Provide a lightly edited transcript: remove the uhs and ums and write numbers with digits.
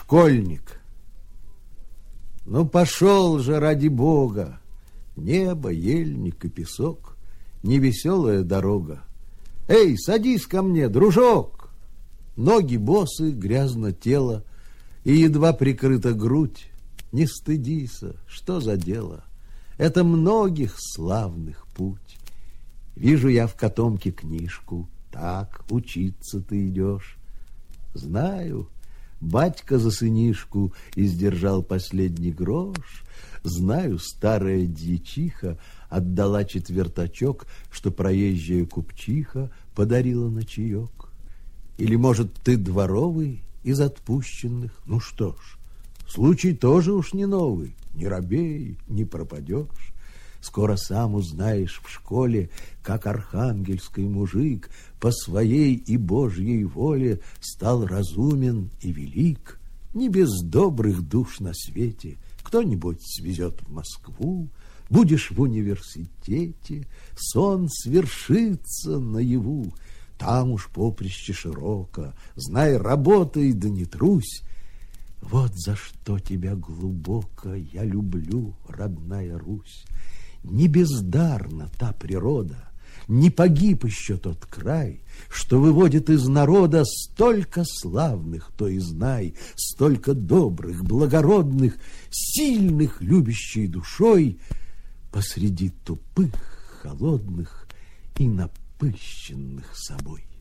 Школьник. Ну, пошел же, ради бога. Небо, ельник и песок, невеселая дорога. Эй, садись ко мне, дружок! Ноги босы, грязно тело, и едва прикрыта грудь. Не стыдися, что за дело? Это многих славных путь. Вижу я в котомке книжку. Так, учиться ты идешь. Знаю, батька за сынишку издержал последний грош. Знаю, старая дьячиха отдала четвертачок, что проезжая купчиха подарила на чаек. Или, может, ты дворовый из отпущенных? Ну что ж, случай тоже уж не новый. Не робей, не пропадешь. Скоро сам узнаешь в школе, как архангельский мужик по своей и Божьей воле стал разумен и велик. Не без добрых душ на свете кто-нибудь свезет в Москву, будешь в университете, сон свершится наяву. Там уж поприще широко, знай, работай, да не трусь. Вот за что тебя глубоко я люблю, родная Русь. Не бездарна та природа, не погиб еще тот край, что выводит из народа столько славных, то и знай, столько добрых, благородных, сильных, любящей душой, посреди тупых, холодных и напыщенных собой.